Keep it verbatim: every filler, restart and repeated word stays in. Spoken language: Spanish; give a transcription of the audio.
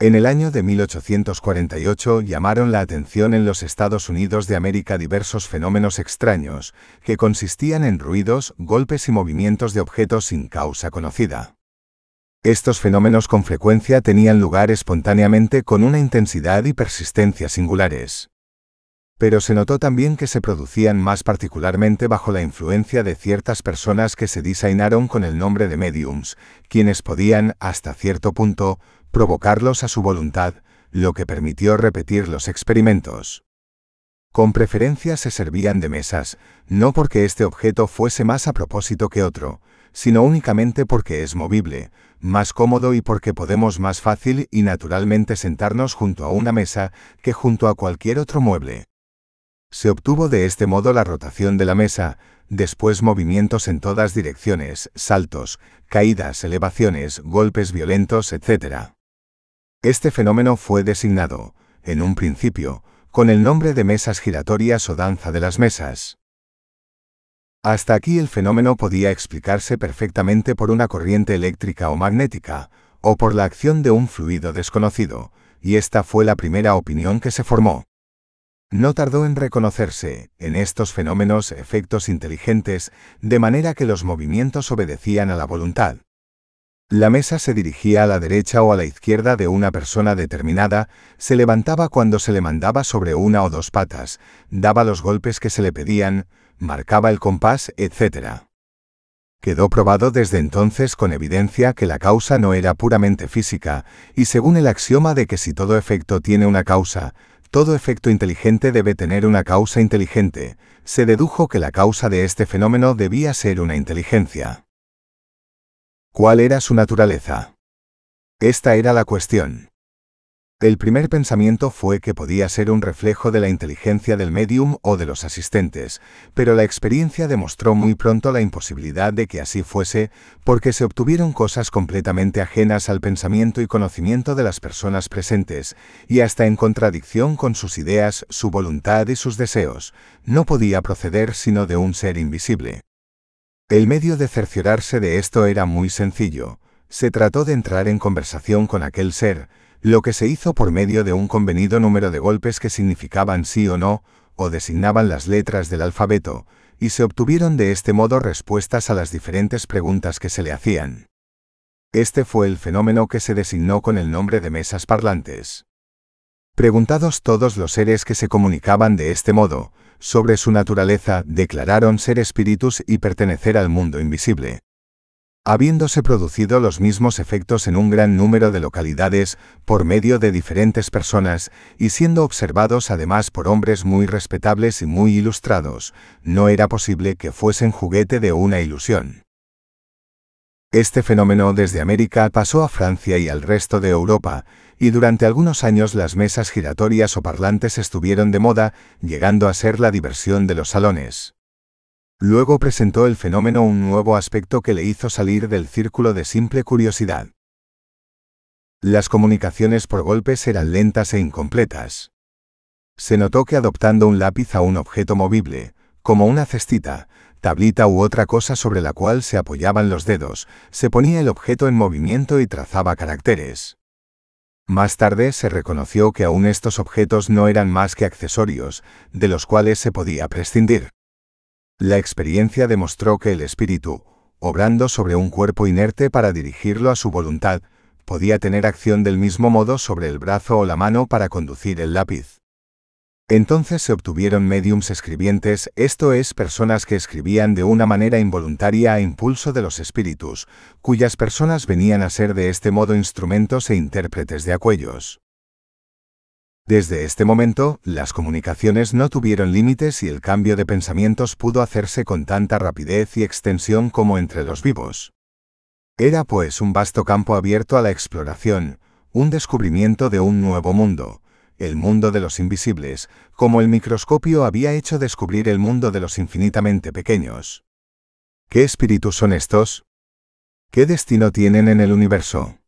En el año de mil ochocientos cuarenta y ocho llamaron la atención en los Estados Unidos de América diversos fenómenos extraños, que consistían en ruidos, golpes y movimientos de objetos sin causa conocida. Estos fenómenos con frecuencia tenían lugar espontáneamente con una intensidad y persistencia singulares. Pero se notó también que se producían más particularmente bajo la influencia de ciertas personas que se designaron con el nombre de mediums, quienes podían, hasta cierto punto, provocarlos a su voluntad, lo que permitió repetir los experimentos. Con preferencia se servían de mesas, no porque este objeto fuese más a propósito que otro, sino únicamente porque es movible, más cómodo y porque podemos más fácil y naturalmente sentarnos junto a una mesa que junto a cualquier otro mueble. Se obtuvo de este modo la rotación de la mesa, después movimientos en todas direcciones, saltos, caídas, elevaciones, golpes violentos, etcétera. Este fenómeno fue designado, en un principio, con el nombre de mesas giratorias o danza de las mesas. Hasta aquí el fenómeno podía explicarse perfectamente por una corriente eléctrica o magnética, o por la acción de un fluido desconocido, y esta fue la primera opinión que se formó. No tardó en reconocerse, en estos fenómenos, efectos inteligentes, de manera que los movimientos obedecían a la voluntad. La mesa se dirigía a la derecha o a la izquierda de una persona determinada, se levantaba cuando se le mandaba sobre una o dos patas, daba los golpes que se le pedían, marcaba el compás, etcétera. Quedó probado desde entonces con evidencia que la causa no era puramente física, y según el axioma de que si todo efecto tiene una causa, todo efecto inteligente debe tener una causa inteligente, se dedujo que la causa de este fenómeno debía ser una inteligencia. ¿Cuál era su naturaleza? Esta era la cuestión. El primer pensamiento fue que podía ser un reflejo de la inteligencia del medium o de los asistentes, pero la experiencia demostró muy pronto la imposibilidad de que así fuese, porque se obtuvieron cosas completamente ajenas al pensamiento y conocimiento de las personas presentes, y hasta en contradicción con sus ideas, su voluntad y sus deseos, no podía proceder sino de un ser invisible. El medio de cerciorarse de esto era muy sencillo. Se trató de entrar en conversación con aquel ser, lo que se hizo por medio de un convenido número de golpes que significaban sí o no, o designaban las letras del alfabeto, y se obtuvieron de este modo respuestas a las diferentes preguntas que se le hacían. Este fue el fenómeno que se designó con el nombre de mesas parlantes. Preguntados todos los seres que se comunicaban de este modo, sobre su naturaleza, declararon ser espíritus y pertenecer al mundo invisible. Habiéndose producido los mismos efectos en un gran número de localidades, por medio de diferentes personas, y siendo observados además por hombres muy respetables y muy ilustrados, no era posible que fuesen juguete de una ilusión. Este fenómeno desde América pasó a Francia y al resto de Europa, y durante algunos años las mesas giratorias o parlantes estuvieron de moda, llegando a ser la diversión de los salones. Luego presentó el fenómeno un nuevo aspecto que le hizo salir del círculo de simple curiosidad. Las comunicaciones por golpes eran lentas e incompletas. Se notó que adoptando un lápiz a un objeto movible, como una cestita, tablita u otra cosa sobre la cual se apoyaban los dedos, se ponía el objeto en movimiento y trazaba caracteres. Más tarde se reconoció que aún estos objetos no eran más que accesorios, de los cuales se podía prescindir. La experiencia demostró que el espíritu, obrando sobre un cuerpo inerte para dirigirlo a su voluntad, podía tener acción del mismo modo sobre el brazo o la mano para conducir el lápiz. Entonces se obtuvieron médiums escribientes, esto es, personas que escribían de una manera involuntaria a impulso de los espíritus, cuyas personas venían a ser de este modo instrumentos e intérpretes de aquellos. Desde este momento, las comunicaciones no tuvieron límites y el cambio de pensamientos pudo hacerse con tanta rapidez y extensión como entre los vivos. Era pues un vasto campo abierto a la exploración, un descubrimiento de un nuevo mundo, el mundo de los invisibles, como el microscopio había hecho descubrir el mundo de los infinitamente pequeños. ¿Qué espíritus son estos? ¿Qué destino tienen en el universo?